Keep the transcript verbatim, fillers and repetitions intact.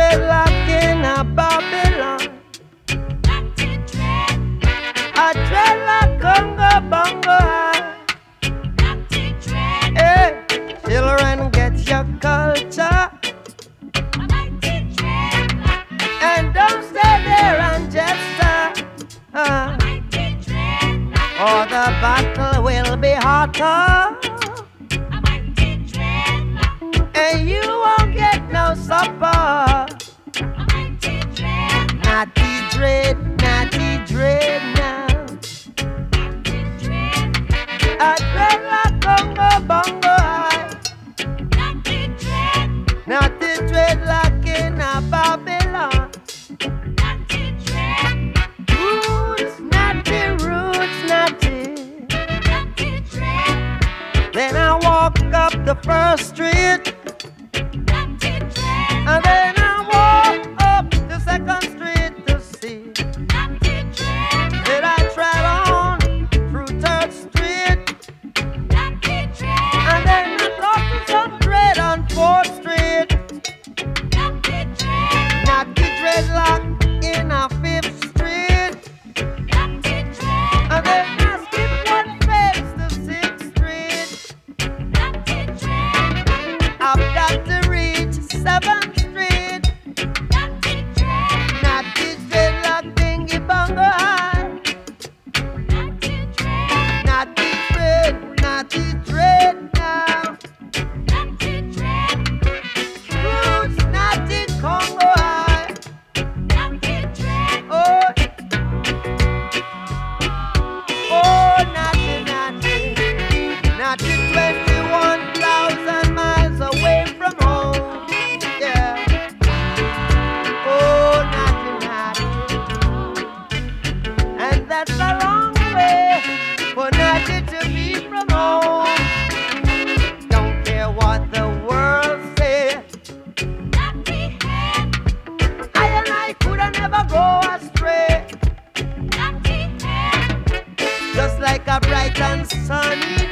dreadlock in a Babylon. A dreadlock conga bongo high. Hey, children, get your culture. And don't stay there and just uh, or the battle will be hotter. And you won't get no supper. Natty dread, natty dread now. A dreadlock conga bongo high. Natty dreadlock in a Babylon. Roots, natty, roots, natty. Then I walk up the first street. And then I walk up the second street to see. Then I tread on through third street. And then I got to some dread on fourth street. Natty dreadlock in a fifth street. And then I skip one phase to sixth street. I've got to reach seventh street. Natty dreadlock dingy bongo high. Natty dread, natty dread now. Roots, natty Congo high. Oh, oh, natty, natty. Natty twenty-one thousand miles away from home. Yeah. Oh, natty, natty. And that's a long way for natty to be from home. Don't care what the world say. I and I coulda never go astray. Just like a bright and sunny